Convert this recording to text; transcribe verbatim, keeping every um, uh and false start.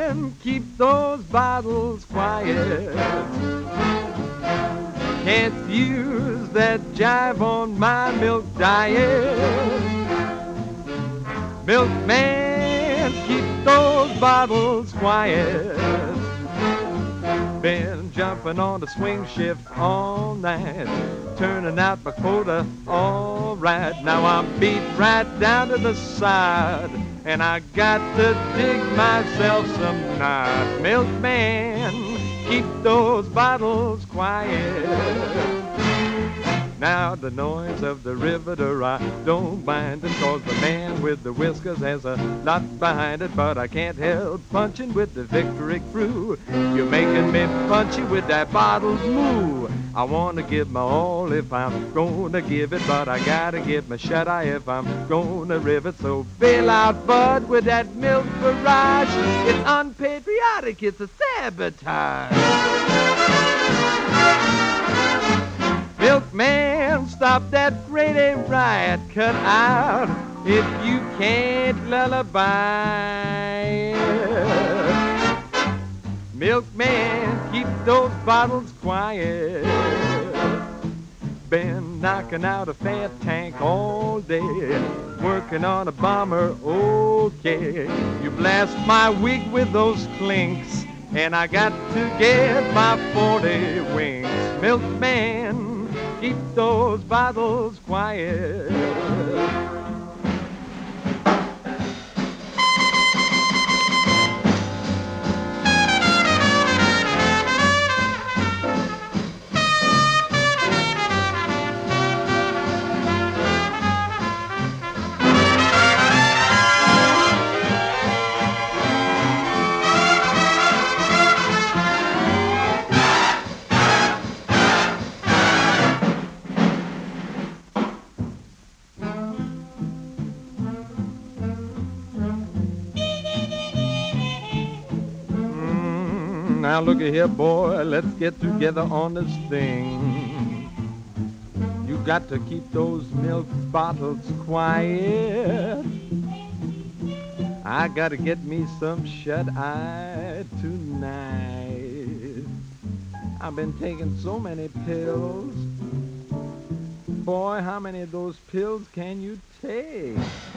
man, keep those bottles quiet. Can't use that jive on my milk diet. Milkman, keep those bottles quiet. Been jumping on the swing shift all night, turning out my quota all right. Now I'm beat right down to the side, and I got to dig myself some knife. Milkman, keep those bottles quiet. Now the noise of the riveter I don't mind it, 'cause the man with the whiskers has a lot behind it. But I can't help punching with the Victory crew. You're making me punchy with that bottle's moo. I want to give my all if I'm gonna give it, but I gotta give my shut-eye if I'm gonna riv it. So bail out, bud, with that milk barrage. It's unpatriotic, it's a sabotage. Milkman, stop that Grady riot, cut out if you can't lullaby it. Milkman, keep those bottles quiet. Been knocking out a fat tank all day, working on a bomber, okay. You blast my wig with those clinks, and I got to get my forty wings. Milkman, keep those bottles quiet. Now look here, boy, let's get together on this thing. You got to keep those milk bottles quiet. I gotta get me some shut-eye tonight. I've been taking so many pills. Boy, how many of those pills can you take?